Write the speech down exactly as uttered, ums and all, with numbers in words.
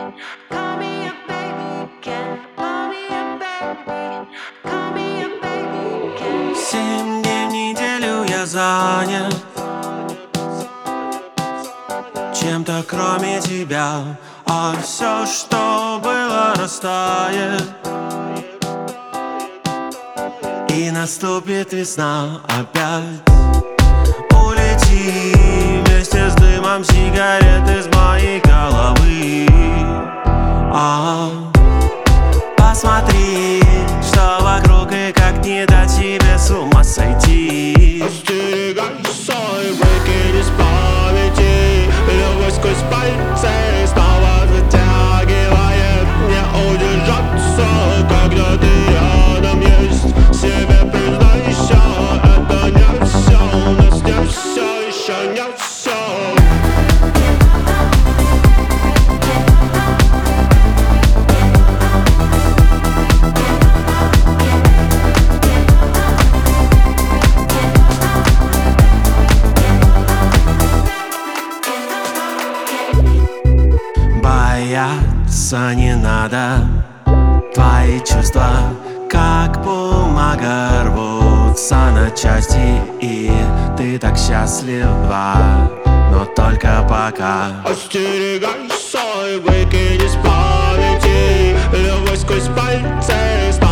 Call me a baby again. Call me a baby. Call me a baby again. Семь дней в неделю я занят чем-то кроме тебя, а все, что было, растает, и наступит весна опять. Улети вместе с дымом сигарет из моей головы. А, посмотри, что вокруг и как не дать тебе с ума сойти. Остерегайся и выкинь из памяти любовь сквозь пальцы снова затягивает. Не удержаться, когда ты рядом есть. Себе признайся, это не все, у нас не все, еще не все. Бояться не надо, твои чувства, как бумага, рвутся на части, и ты так счастлив, два, но только пока. Остерегайся и выкинь из памяти любовь сквозь пальцы.